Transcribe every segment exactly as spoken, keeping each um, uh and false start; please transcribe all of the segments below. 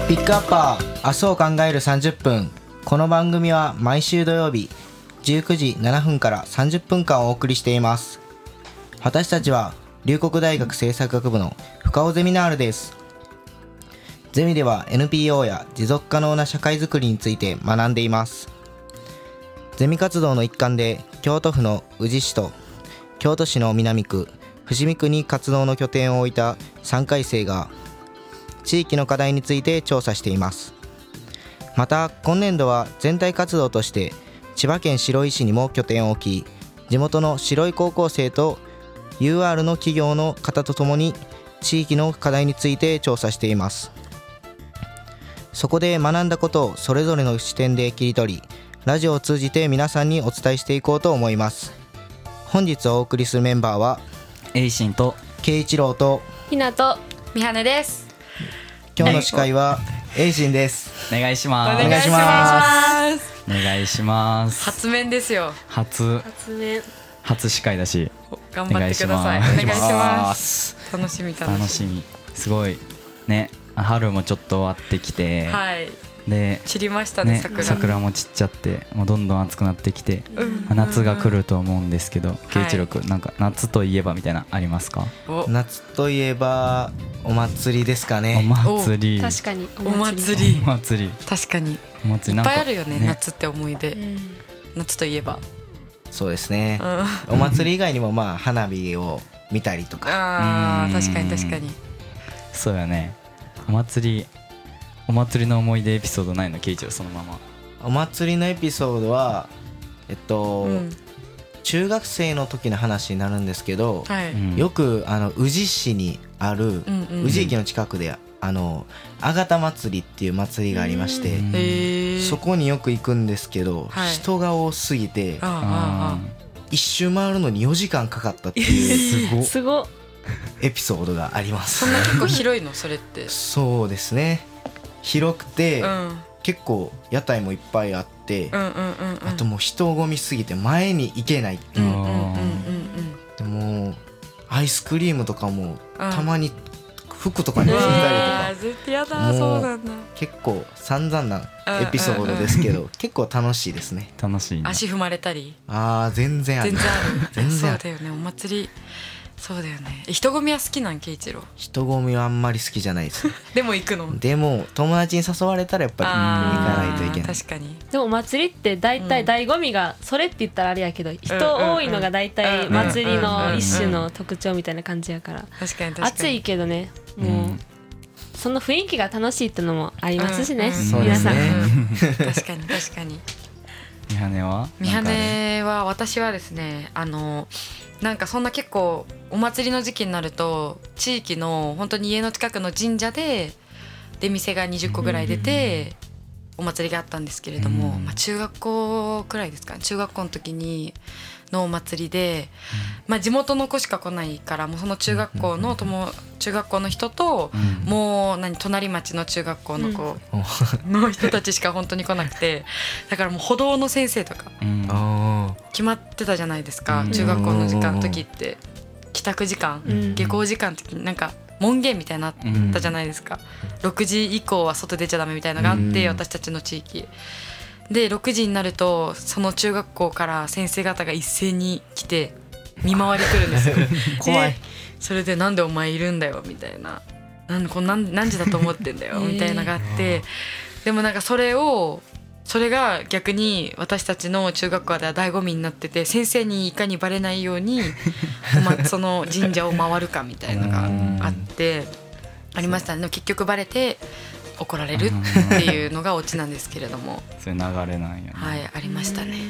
ピックアッパー、明日を考えるさんじゅっぷん。この番組は毎週土曜日じゅうくじななふんからさんじゅっぷんかんお送りしています。私たちは龍谷大学政策学部の深尾ゼミナールです。ゼミでは エヌピーオー や持続可能な社会づくりについて学んでいます。ゼミ活動の一環で京都府の宇治市と京都市の南区、伏見区に活動の拠点を置いたさんかい生が地域の課題について調査しています。また今年度は全体活動として千葉県白井市にも拠点を置き、地元の白井高校生と ユーアール の企業の方とともに地域の課題について調査しています。そこで学んだことをそれぞれの視点で切り取り、ラジオを通じて皆さんにお伝えしていこうと思います。本日お送りするメンバーはエイシンと慶一郎とひなとみはねです。 今日の司会はエイシンです。 お願いします。 お願いします。 お願いします。 初面ですよ。 初初面初司会だし頑張ってください。お願いします。楽しみ楽しみ楽しみ。すごいね、春もちょっと終わってきて、 はい、 で散りましたね、 ね、 桜桜も散っちゃってもうどんどん暑くなってきて、 うんまあ夏が来ると思うんですけど、慶一郎くん、 はなんか夏といえばみたいなありますか？ お夏といえばお祭りですかおね。 祭り確かにお祭りお祭り確かにお祭りいなんかっぱいあるよね、 ね夏って思い出、 うん、 夏といえば、 そうですね、 うん、 お祭り以外にもまあ花火を見たりとか、 あーうん確かに確かに。 そうやね。お祭りお祭りの思い出エピソードないの？慶一郎そのまま。 お祭りのエピソードはえっと、 うん中学生の時の話になるんですけど、 はい、 うんよくあの宇治市にある、 うんうん宇治駅の近くであのあがた祭りっていう祭りがありまして、 うんへーそこによく行くんですけど、 はい人が多すぎてあ一周回るのによじかんかかったっていうすごっすごっ。 エピソードがありまーあーす。 そんな結構広いのそれってそうですね、広くて、 うん結構屋台もいっぱいあって、 うんうんうんうんあともう人混みすぎて前に行けないっていう、 うんうんうんうんでもアイスクリームとかもうんたまに服とかにうんうついたりとわか、 ー絶対やだもうそうなんだ。 結構散々なエピソードですけど、結構楽しいですね。 楽しいね。 足踏まれたりあー全然ある全然ある全然ある。 そうだよね、お祭りそうだよね。え人混みは好きなん？慶一郎人混みはあんまり好きじゃないです。 でも行くの？ でも友達に誘われたらやっぱり行かないといけない。 確かに。 でもお祭りって大体醍醐味がそれって言ったらあれやけど、人多いのが大体祭りの一種の特徴みたいな感じやから、 確かに確かに。 暑いけどね、もう、 うんその雰囲気が楽しいってのもありますしね、 うんうん皆さん、 そうですね確かに確かに。 みはねは？ みはねは私はですね、あのなんかそんな結構お祭りの時期になると地域の本当に家の近くの神社で出店がにじゅっこぐらい出てお祭りがあったんですけれども、 うんまあ、中学校くらいですか、中学校の時にのお祭りで、まあ、地元の子しか来ないからもうその中学校の友中学校の人とうんもう何隣町の中学校の子の人たちしか本当に来なくて、だからもう歩道の先生とかうんあ決まってたじゃないですか、 うん中学校の時間の時って帰宅時間、 うん下校時間の時になんか門限みたいなのあったじゃないですか、ろくじ以降は外出ちゃダメみたいなのがあって、 うん私たちの地域でろくじになるとその中学校から先生方が一斉に来て見回り来るんですよ怖いでそれでなんでお前いるんだよみたいな、なんこんなん何時だと思ってんだよみたいなのがあって、でもなんかそれをそれが逆に私たちの中学校では醍醐味になってて、先生にいかにバレないようにまその神社を回るかみたいなのがあってありましたね。でも結局バレて怒られるっていうのがオチなんですけれどもそういう流れなんやね。 はいありましたね。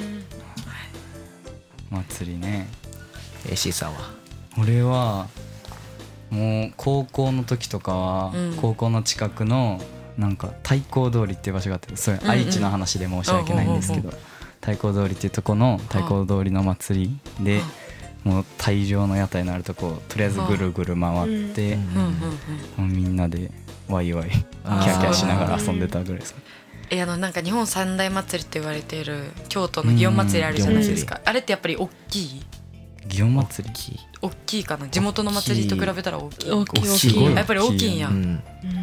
祭りね。 ー エーシー さんは俺はもう高校の時とかは、 うん高校の近くのなんか太閤通りっていう場所があって、それうんうん愛知の話で申し訳ないんですけど、太閤通りっていうとこの太閤通りの祭りで、もう大量の屋台のあるとことりあえずぐるぐる回って、 うんうんうんうんもうみんなでワイワイキャーキャーしながら遊んでたぐらいです。 えあのなんか日本三大祭りって言われている京都の祇園祭りあるじゃないですか、あれってやっぱり大きい祇園祭り大きいかな、地元の祭りと比べたら大きい大きい大大きいきい、 やっぱり大きいんや、 うん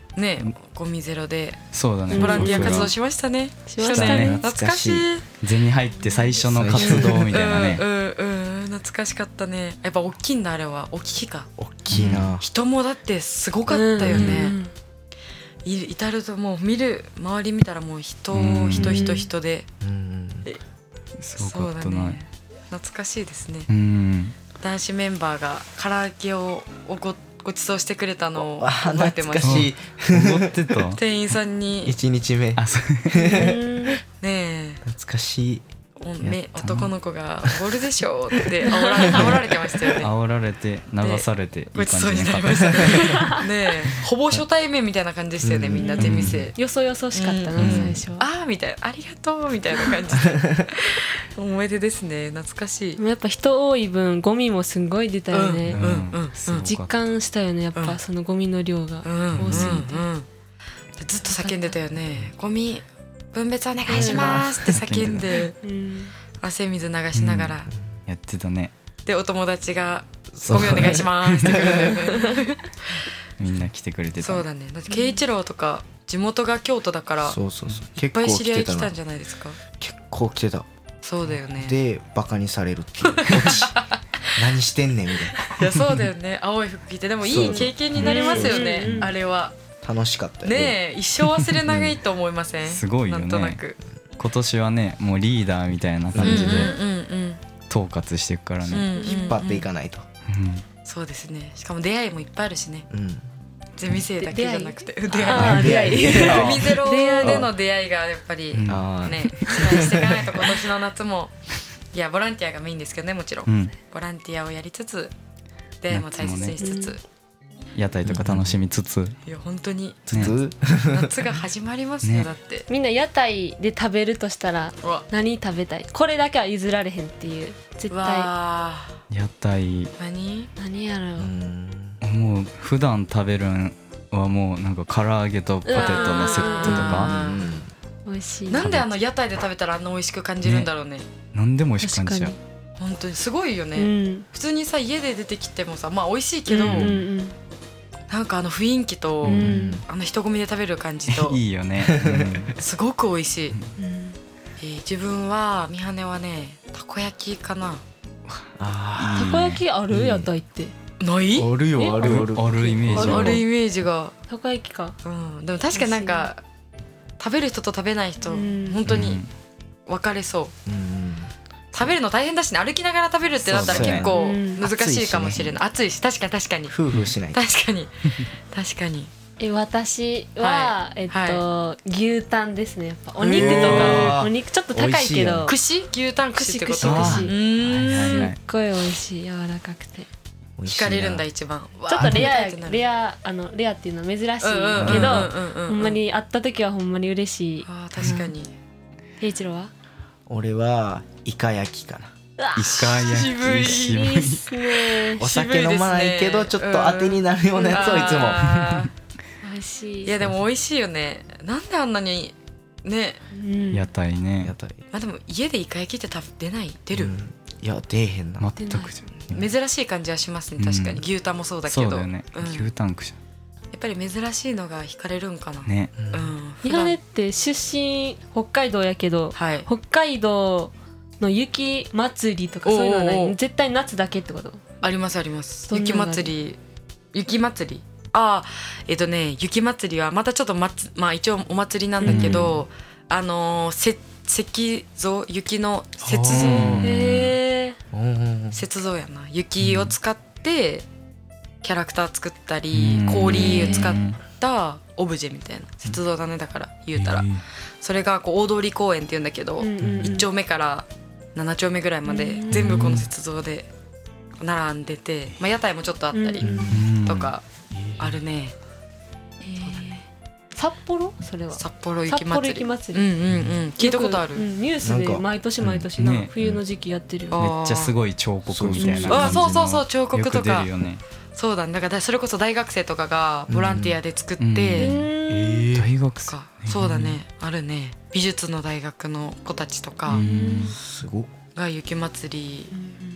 ねゴミゼロでそうだね、 ボランティア僕ら活動しましたね。 しましたね懐かしい。 銭入って最初の活動みたいなねうんうんうん、懐かしかったね。やっぱ大きいんだあれは。大きいか。 大きいな、 人もだってすごかったよね。 うんうんい至るともう見る周り見たらもう人うん人人人で、 うんすごかったな。 そうだね。懐かしいですね。 うん男子メンバーが唐揚げをごご馳走してくれたのをあ覚えてます。 懐かしい踊ってた店員さんにいちにちめあそううんねえ懐かしいおやめったな男の子が「おごるでしょ」って煽られ煽られてましたよね。 煽られて流されていごい感ちそうになじに買っりましたね。ねえほぼ初対面みたいな感じでしたよね、 うんみんな出店。 よそよそしかったな、 うん最初は。 あーみたいな、ありがとうみたいな感じで思い出ですね。懐かしいで。もやっぱ人多い分ゴミもすんごい出たよね、 うんうんうんすごかった実感したよねやっうんぱそのゴミの量がうん多すぎて、 うんうんずっと叫んでたよね。ゴミ分別お願いしますって叫んでうん汗水流しながら、 やってたね。 でお友達がゴミお願いしますってくるんだよね。 みんな来てくれてた。 そうだね。だって慶一郎とか地元が京都だからそうそうそういっ結構ぱい知り合来てたなんい来たじゃないですか。 結構来てたそうだよね。 でバカにされるっていうオチ何してんねんみたいいやそうだよね。青い服着てでもいい経験になりますよね、 うんうんうんあれは。 な楽しかったよねえ一生忘れないと思いません？ すごいよねなんとなく。 今年はねもうリーダーみたいな感じでうんうんうん統括していくからうんね。 うん引っ張っていかないとうんそうですね。しかも出会いもいっぱいあるしね。 うんゼミ生だけじゃなくて出会いあー出会いゴミゼロでの出会いがやっぱりうんああね期待していかないと今年の夏もいやボランティアがメインですけどねもちろん、 うんボランティアをやりつつ出会いも大切にしつつ、 夏屋台とか楽しみつついや本当にね普通夏が始まりますよ、 ねだってみんな屋台で食べるとしたらうわ何食べたい？これだけは譲られへんっていう絶う対わ屋台ー何何やろう、 うんもう普段食べるんはもうなんか唐揚げとポテトのセットとか美味しい。 なんであの屋台で食べたらあんな美味しく感じるんだろうね。 何でも美味しく感じちゃう確。 本当にすごいよね、 うん普通にさ家で出てきてもさまあ美味しいけど、 うんうんなんかあの雰囲気と、 うんあの人混みで食べる感じといいよね。 すごく美味しい、 うんえー自分は三羽はねたこ焼きかな。 あたこ焼きある？ うん屋台ってないああるよあるあるあるイメージあるあるイメージが、 たこ焼きか。 うん、でも確かになんか食べる人と食べない人、 うん本当に分かれそう。 うん食べるの大変だしね、歩きながら食べるってなったらそうそう結構うん難しいかもしれない。暑いし確かに確かに夫婦しないと確かに確かにえ私は、 はいえっと、牛タンですね。やっぱお肉とへかーお肉ちょっと高い美味しいやんけど串牛タン串ってこと串串串うーんはいはいすっごい美味しい、柔らかくて美味しいな惹かれるんだ一番。 ちょっとレアわーレアあのレアっていうのは珍しいけど、 うんうんうんうんうんうんほんまに会った時はほんまに嬉しい。 あー確かに平一郎は俺はイカ焼きかなうわイカ焼き渋い渋いいいっすねお酒飲まないけどちょっと当てになるようなやつをいつもあ美味しい。 ーいやでも美味しいよね。なんであんなにね。 うん屋台ね屋台まあでも家でイカ焼きって食べ出ない出る、 うんいや出えへんな全くじゃん珍しい感じはしますね確かに、 うん牛タンもそうだけどそうだよねうん牛タンクじやっぱり珍しいのが惹かれるんかな、 ゃんねうんうん三羽って出身北海道やけどはい北海道の雪祭りとかそういうのはないおうおう絶対夏だけってこと？ ありますあります。雪どんなのがある祭り雪祭りああえっとね雪祭りはまたちょっとまつまあ一応お祭りなんだけど、あのーせ雪像雪の雪像うんへえうん雪像やな雪を使ってキャラクター作ったり、 うん氷を使ったオブジェみたいな雪像だねだから言うたら、それがこう大通公園っていうんだけど、 うんうんうんいっ丁目からなな丁目ぐらいまでうん全部この雪像で並んでて、まあ、屋台もちょっとあったりうんうんとかあるね。 へー札幌それは札幌雪札幌祭り雪祭りうんうんうん聞いたことある、 よくうんニュースでなんか毎年毎年な、 うんね冬の時期やってるよ、 あめっちゃすごい彫刻みたいな感じあのそうそうそう彫刻とかよく出るよねそうだねだからそれこそ大学生とかがボランティアで作って、 うんえ大学生とかそうだねあるね美術の大学の子たちとかうんすごっが雪祭りうん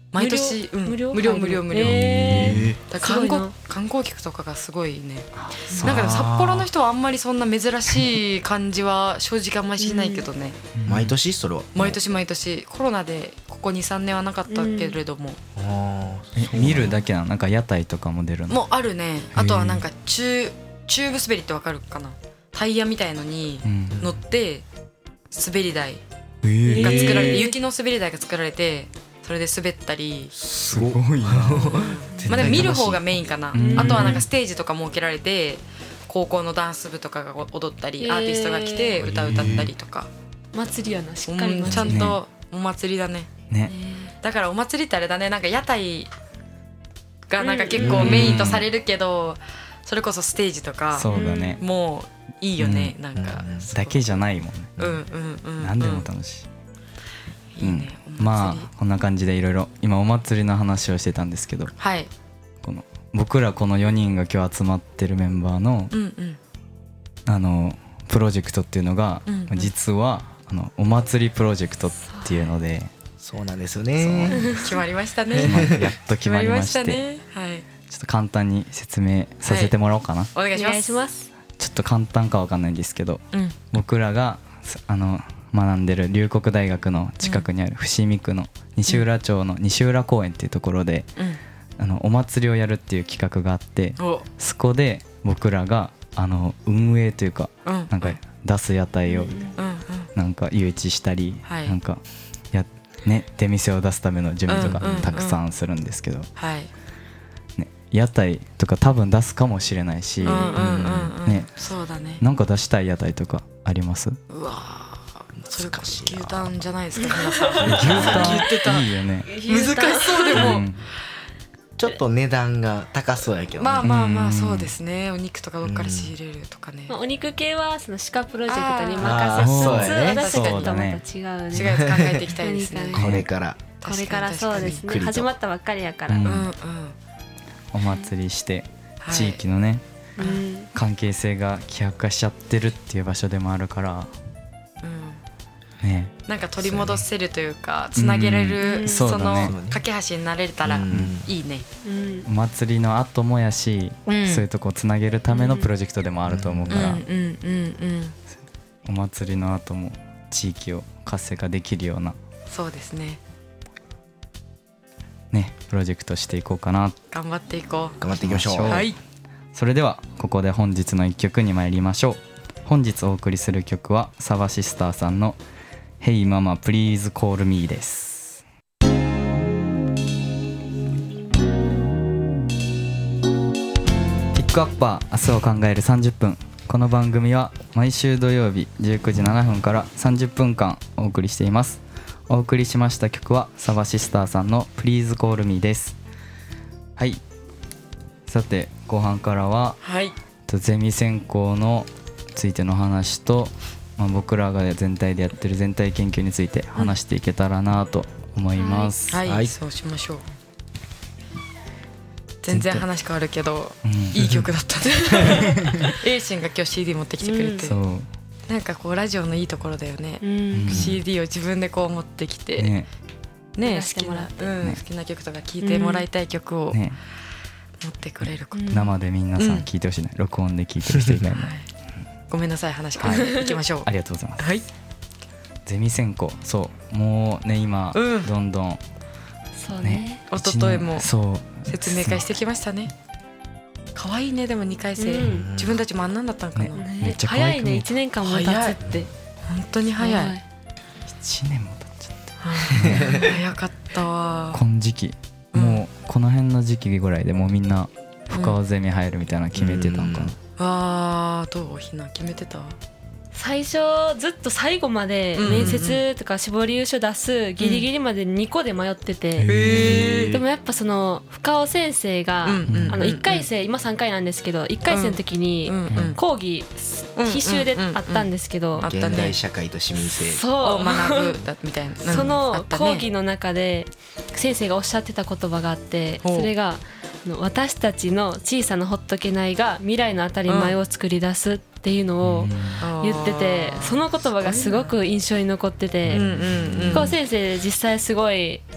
毎年うん無料無料無料無料、 えだから観光すごいな観光客とかがすごいね。 そうなんかでも札幌の人はあんまりそんな珍しい感じは正直あんまりしないけどね、 毎年それは毎年毎年コロナでここ に,さん 年はなかったけれども、 あーえ見るだけなの？なんか屋台とかも出るの？ もうあるね。あとはなんかチューチューブ滑りってわかるかな、タイヤみたいのにうん乗って滑り台えーが作られて、 えー雪の滑り台が作られてそれで滑ったり、 すごいなまあでも見る方がメインかな。 うんあとはなんかステージとか設けられて高校のダンス部とかが踊ったり、 えーアーティストが来て歌歌ったりとか、 祭りやな、しっかりうん祭り、 ちゃんとお祭りだね。 ね。 だからお祭りってあれだね、なんか屋台がなんか結構メインとされるけど、それこそステージとかそうだね。 もういいよね、 うんなんかうんだけじゃないもんね。 うんうんうん、 何でも楽しい。 いいね、お祭り。 まあこんな感じでいろいろ今お祭りの話をしてたんですけど、 はい、 この僕らこのよにんが今日集まってるメンバーのうんうんあのプロジェクトっていうのが、 うんうん実はあのお祭りプロジェクトっていうので、 そうなんですよね。 決まりましたまあね。 やっと決まりまして、 ね。はい、 ちょっと簡単に説明させてもらおうかな。 お願いします。 お願いします。 ちょっと簡単かわかんないんですけど、 うん僕らがすあの学んでる龍谷大学の近くにある伏見区の西浦町の西浦公園っていうところで、あのお祭りをやるっていう企画があって、 うん、お、 そこで僕らがあの運営というかうん、 なんか出す屋台をうんうんなんか誘致したり、 はいなんかやね出店を出すための準備とかうんうんうんたくさんするんですけど、 はい、 ね、屋台とか多分出すかもしれないし、 うんうんうんうん、 ねそうだね。 なんか出したい屋台とかあります？ うわー、それか難しいな牛タンじゃないですか皆さん。 牛タン言ってた。 いいよね。 難しそうでも、 うんちょっと値段が高そうやけどね。 まあまあまうんあそうですね。お肉とかどっから仕入れるとかね。 まあ、お肉系はその鹿プロジェクトにあー任せつつ、 そうやね私たちとまた違うね。 違うやつ考えていきたいですね。 何かこれからこれからそうですね。 確かに始まったばっかりやから。 ううんん。 うんうん。 お祭りしてはい地域のね関係性が希薄化しちゃってるっていう場所でもあるからうんね。 なんか取り戻せるというかつなげられうんるそのそうだね架け橋になれたらうんいいね。 うんお祭りの後もやし、 うんそういうとこをつなげるためのプロジェクトでもあると思うから、 うんうんうんうん。 お祭りの後も地域を活性化できるようなそうですね。 ねプロジェクトしていこうかな。 頑張っていこ頑張っていきましょう。 そうはい。 それではここで本日のいっきょくに参りましょう。本日お送りする曲はサバシスターさんの Hey Mama Please Call Me です。ピックアッパー明日を考えるさんじゅっぷん。この番組は毎週土曜日じゅうくじななふんからさんじゅっぷんかんお送りしています。お送りしました曲はサバシスターさんの Please Call Me です。はい、さて後半からははい。 とゼミ専攻のついての話と、まあ、僕らが全体でやってる全体研究について話していけたらなと思います。 はい、 はいそうしましょう。全然話変わるけど、 うんいい曲だったね。エイシンが今日 シーディー 持ってきてくれて、 そうなんかこうラジオのいいところだよね。 うんうんシーディー を自分でこう持ってきて、ねね流してもらってうんね好きな曲とか聴いてもらいたい曲をね持ってくれること。 うん生で皆さん聞いてほしいね、録音で聞いてる人以外もはいごめんなさい話変えていきましょう。 ありがとうございます。 はい。 ゼミ専攻そうもうね今、 うんどんどんそうねね。 一昨日も一年そう説明会してきましたね。可愛いねでもにかい生、 うん自分たちもあんなんだったんかな。 ねめっちゃ可愛早いね、 く見え一年間も経つって。 本当に早い。 はいいちねんも経っちゃった。 早かったわ。 この時期うんもうこの辺の時期ぐらいでもうみんな深尾ゼミ入るみたいなの決めてたのかな、 わーどうひな決めてた？ 最初ずっと最後までうんうんうん面接とか志望理由書出すギリギリまでにこで迷ってて、 へーでもやっぱその深尾先生が、 うんうんうんあのいっかい生今さんかいなんですけどいっかい生の時にうんうん講義うん必修であったんですけど、 あったね現代社会と市民性。 そうを学ぶだみたいな。うんそあのったね講義の中で先生がおっしゃってた言葉があって、 ほうそれがあの私たちの小さなほっとけないが未来の当たり前を作り出すっていうのを言ってて、その言葉がすごく印象に残ってて、 うんうんうん深尾先生実際すごい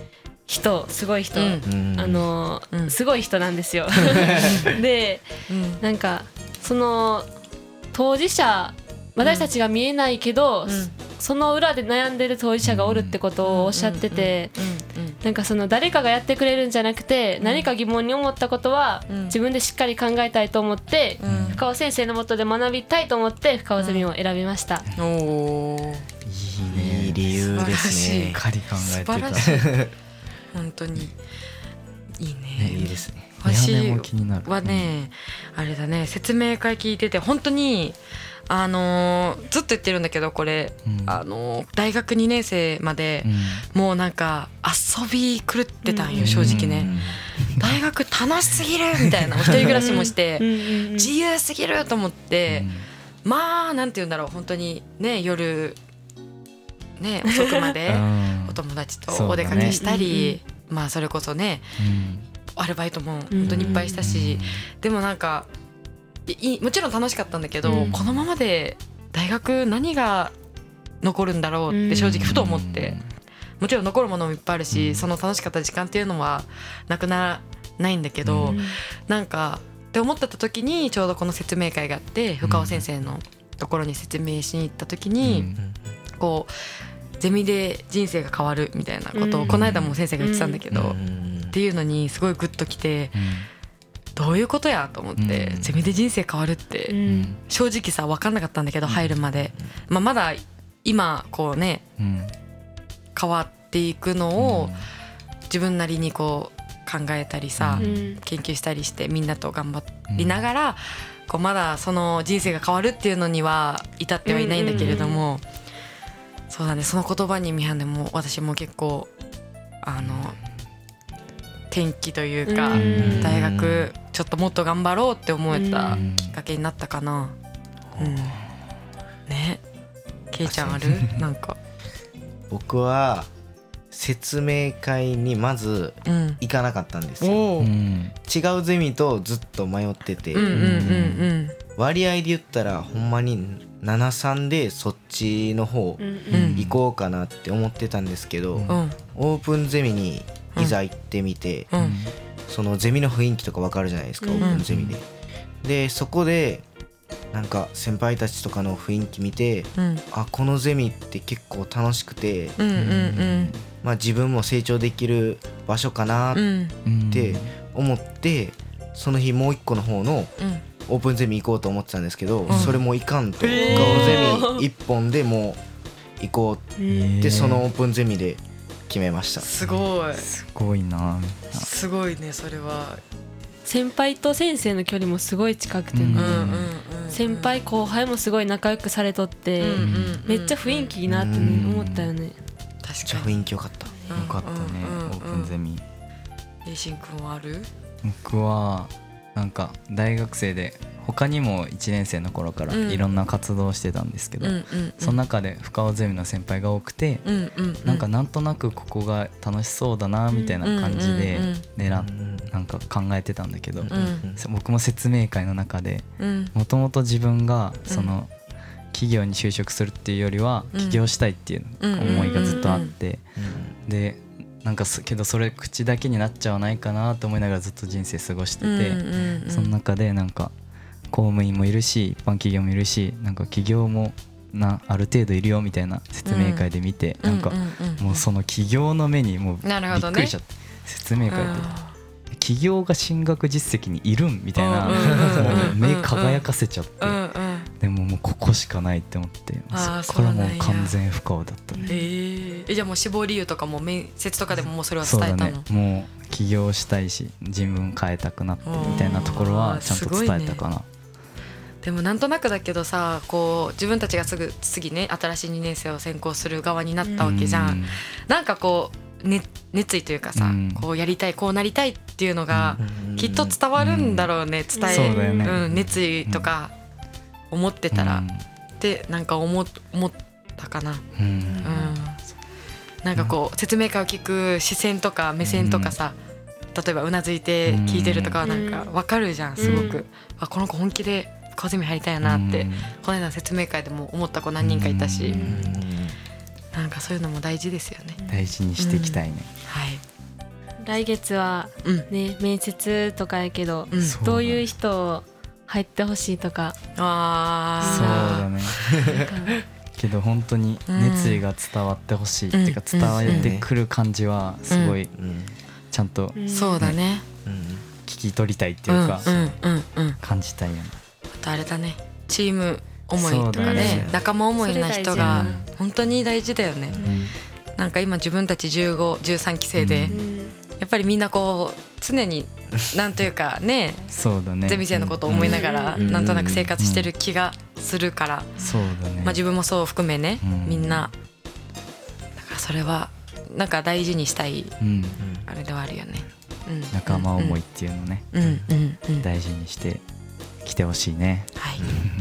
人すごい人、 うんあの、 うんすごい人なんですよでうんなんかその当事者私たちが見えないけど、 うんその裏で悩んでる当事者がおるってことをおっしゃってて、 うんうんなんかその誰かがやってくれるんじゃなくて、何か疑問に思ったことはうん自分でしっかり考えたいと思って、 うん深尾先生のもとで学びたいと思って深尾ゼミを選びました。 おおいいねいい理由ですしっね。 かり考えてた素晴らしい本当にいいねねいいですね。 私宮根も気になるはね、あれだね説明会聞いてて本当にあのーずっと言ってるんだけどこれ、 うんあのー大学にねん生までうんもうなんか遊び狂ってたんよ、 うん正直ね、大学楽しすぎるみたいな、お一人暮らしもしてうんうんうん自由すぎると思って、まあなんて言うんだろう本当にね夜ね遅くまでうんお友達とそうだねお出かけしたり、まあそれこそねうんアルバイトも本当にいっぱいしたし、でもなんかいいもちろん楽しかったんだけど、 うんこのままで大学何が残るんだろうって正直ふと思って、もちろん残るものもいっぱいあるし、 うんその楽しかった時間っていうのはなくならないんだけど、 うんなんかって思ってた時にちょうどこの説明会があって深尾先生のところに説明しに行った時に、こうゼミで人生が変わるみたいなことをうんこの間も先生が言ってたんだけど、 うんっていうのにすごいグッときて、 うんどういうことやと思って、 うんゼミで人生変わるって、 うん正直さ分かんなかったんだけど入るまで、まあ、まだ今こうねうん変わっていくのを自分なりにこう考えたりさ、 ううん研究したりしてみんなと頑張りながら、こうまだその人生が変わるっていうのには至ってはいないんだけれども、そうだねその言葉に見はんでも私も結構あの転機というか、 うん大学ちょっともっと頑張ろうって思えたうんきっかけになったかな。うん、ねけいちゃんあるなんか、 僕は説明会にまずうん、 行かなかったんですよ。 おお、 ううんん違うゼミとずっと迷ってて、 うんうん割合で言ったらほんまにななさんでそっちの方うんうん行こうかなって思ってたんですけど、 うんうんオープンゼミにいざ行ってみて、 うんうんそのゼミの雰囲気とかわかるじゃないですか、 うんオープンゼミで。でそこでなんか先輩たちとかの雰囲気見て、 うんあこのゼミって結構楽しくて、 うんうんまあ、自分も成長できる場所かなっうんうんて思って、その日もう一個の方のうんオープンゼミ行こうと思ってたんですけど、 うんそれもいかんと、 へー深尾ゼミ一本でもう行こううんってそのオープンゼミで決めました。 すごいすごいなすごいねそれは。 先輩と先生の距離もすごい近くてね、 うんうんうんうん先輩後輩もすごい仲良くされとって、 うんうんうんめっちゃ雰囲気いいなってね、 うん思ったよね。 めっ確ちゃかに。 雰囲気良かった。 よかったねうんうんうんオープンゼミレイシン君はある？ 僕はなんか大学生で他にもいちねん生の頃からうんいろんな活動をしてたんですけど、 うんうんその中で深尾ゼミの先輩が多くて、 うんうんなんかなんとなくここが楽しそうだなみたいな感じでうんうんうん狙っうんなんか考えてたんだけど、 うん僕も説明会の中でうんもともと自分がその企業に就職するっていうよりはうん起業したいっていう思いがずっとあって、でなんかそけどそれ口だけになっちゃわないかなと思いながらずっと人生過ごしてて、 うんうんその中でなんか公務員もいるし一般企業もいるしなんか企業もなある程度いるよみたいな説明会で見て、なんかうんうんうんもうその企業の目にもうびなるほどねっくりしちゃって、説明会であ企業が進学実績にいるんみたいな、 うんうんうんもう目輝かせちゃって、 ーうんうんでももうここしかないって思ってあーそこからもうそうなんや完全不可だったね。 えーえじゃあもう志望理由とかも面接とかでももうそれはそうだ伝えたの？ ねもう起業したいし人文変えたくなってみたいなところはちゃんと伝えたかな。 でもなんとなくだけどさこう自分たちがすぐ次ね新しいにねん生を専攻する側になったわけじゃん、 うんなんかこう、ね、熱意というかさ、 うんこうやりたいこうなりたいっていうのがうんきっと伝わるんだろうね、伝え、 そうだよねうん、熱意とか思ってたら、 うんってなんか思思ったかな、 うんうん、なんかこう説明会を聞く視線とか目線とかさ、例えばうなずいて聞いてるとかはなんか分かるじゃんすごく、 うんあこの子本気で小ゼミ入りたいなって、 うんこの間の説明会でも思った子何人かいたし、 うんなんかそういうのも大事ですよね、 大事にしていきたいね。 はい来月はうんね面接とかやけど、 うんそうどういう人入ってほしいとか、 そうあだねなんかけど本当に熱意が伝わってほしい、っていうかうん伝わってくる感じはすごいうんちゃんとうんそうだねうん聞き取りたいってうんいうかうんうんうん感じたいよね。 あとあれだねチーム思いとかそうだねね仲間思いな人そがれ大事本当に大事だよね。なんか今自分たちじゅうご、じゅうさん期生で、 ううんやっぱりみんなこう常になんというかねそうだねゼミ生のことを思いながらうんなんとなく生活してる気がするから、 そうだね、 まあ、自分もそう含めね、 うんみんなだからそれはなんか大事にしたいうん、 あれではあるよね。うん仲間思いっていうのね、 うんうんうん大事にしてきてほしいね。 はい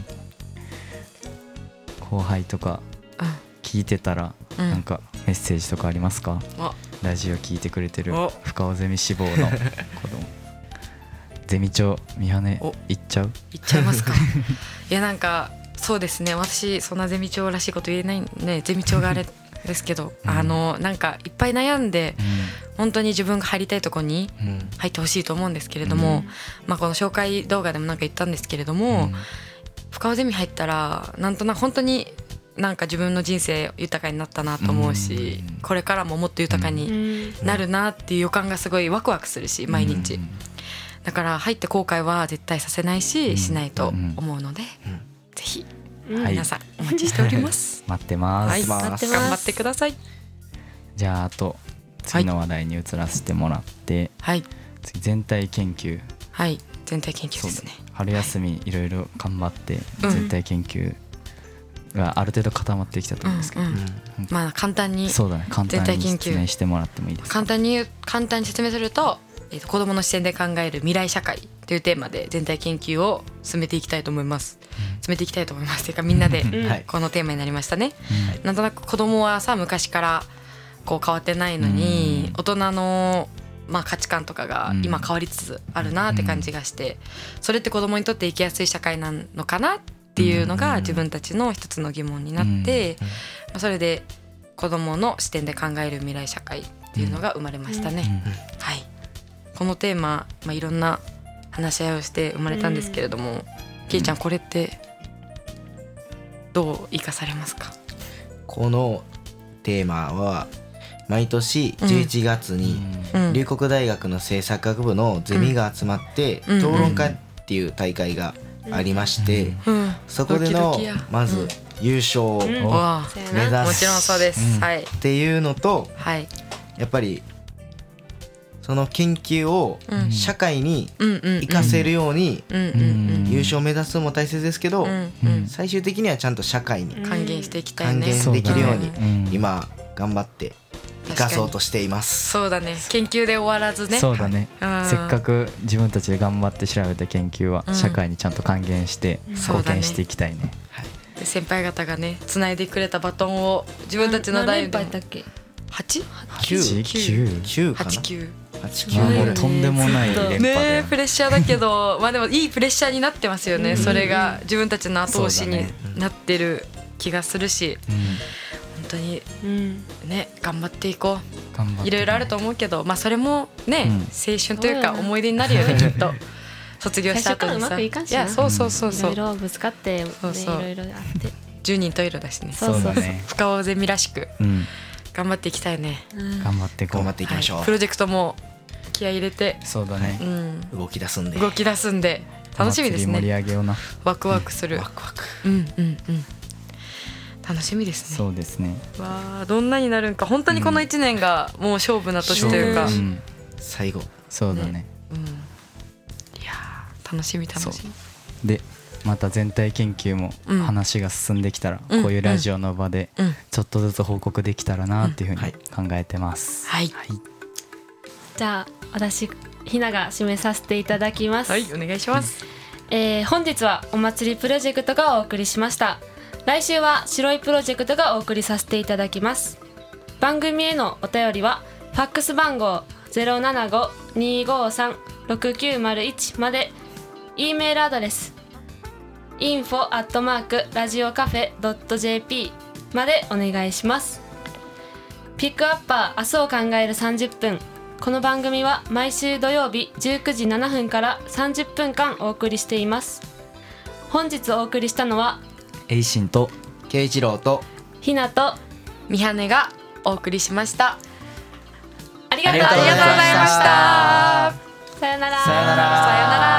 後輩とか聞いてたらうんなんかメッセージとかありますか？ おラジオ聞いてくれてるお深尾ゼミ志望の子供ゼミ長三羽お行っちゃう？ 言っちゃいますかいやなんかそうですね私そんなゼミ長らしいこと言えないねゼミ長があれですけど、 うんあのなんかいっぱい悩んで本当に自分が入りたいとこにうん入ってほしいと思うんですけれども、 うんまあこの紹介動画でもなんか言ったんですけれども、 うん深尾ゼミ入ったらなんとなく本当になんか自分の人生豊かになったなと思うし、 うんこれからももっと豊かうにんなるなっていう予感がすごいワクワクするし毎日、 うんだから入って後悔は絶対させないし、 うんしないと思うので、 うんぜひうんはい皆さんお待ちしております。 待ってます、 はい、 待ってます頑張ってください。 じゃああと次の話題に移らせてもらって、 はい、 次全体研究はい、全体研究そうだですね。 春休みいろいろ頑張ってうん全体研究がある程度固まってきたと思うんですけど、 うんうんまあ簡単にそうだね簡単全体研究に説明してもらってもいいですか？ 簡単に言う簡単に説明すると、えーと子どもの視点で考える未来社会というテーマで全体研究を進めていきたいと思います。進めていきたいと思います。というかみんなでうんはいこのテーマになりましたね。 うんなんとなく子供はさ昔からこう変わってないのに、 うん大人のまあ価値観とかがうん今変わりつつあるなって感じがして、それって子供にとって生きやすい社会なのかなっていうのがうん自分たちの一つの疑問になって、まあそれで子供の視点で考える未来社会っていうのが生まれましたね。はい、このテーマ、まあ、いろんな話し合いをして生まれたんですけれども、きいちゃんこれってどう生かされますか？ このテーマは毎年じゅういちがつにうん龍谷大学の政策学部のゼミが集まってうん討論会っていう大会がありまして、 うんそこでのドキドキやまず優勝をうんおわあそうやな目指すもちろんそうです、 うんはいっていうのと、 はいやっぱりその研究をうん社会にうんうんうん活かせるようにうんうん優勝を目指すのも大切ですけど、 うんうんうん最終的にはちゃんと社会に還元していきたい還ね。 元できるようにうん今頑張って生かそうとしています。 そうだね研究で終わらずね。 そうだね、 うんせっかく自分たちで頑張って調べた研究はうん社会にちゃんと還元してそうだね貢献していきたいね。 で先輩方がね繋いでくれたバトンを自分たちの代で何連覇やったっけ？ 八九八九九かな八九八まあ九もうとんでもない連覇だねよえプレッシャーだけどまあでもいいプレッシャーになってますよね、 うんそれが自分たちの後押しにそうだねなってる気がするし、 うん本当にうんね頑張っていこ頑張ってねう。いろいろあると思うけどまあそれもね、 うん青春というかそうやな思い出になるよねきっと卒業した後に最初からうまさくいかんしなやそうそうそういろいそうろぶつかってねそうそういろいろあって十人十色だしねそうそうそうだね。 深尾ゼミらしくうん頑張っていきたいね。 うん頑張っていこう。 頑張っていきましょう。 はいプロジェクトも気合い入れて、 そうだねう。ん、 動き出すんで。 動き出すんで楽しみですお祭り盛りね。 上げような。 ワクワクする。 ワクワク。 うんうんうん。楽しみですね。 そうですね。 わあどんなになるんか本当にこの一年がもう勝負な年というか、うん、 うん最後。 そうだね。 いやー楽しみ楽しみ。 でまた全体研究もうん話が進んできたら、 うんこういうラジオの場でうんちょっとずつ報告できたらなっていうふうにはい考えてます。 はいじゃあ私ひなが締めさせていただきます、 はいお願いします。 えー本日はお祭りプロジェクトがお送りしました。来週は白いプロジェクトがお送りさせていただきます。番組へのお便りはファックス番号 ゼロななご にーごーさん ろくきゅうまるいち まで E メールアドレス インフォ アットマーク ラジオカフェ ドット ジェーピー までお願いします。ピックアッパー明日を考えるさんじゅっぷん。 この番組は毎週土曜日じゅうくじななふんからさんじゅっぷんかんお送りしています。本日お送りしたのはエイシンと慶一郎とひなとみはねがお送りしました。 ありがとうございまありがとうございました。 した。さよなら。 さよなら。 さよなら。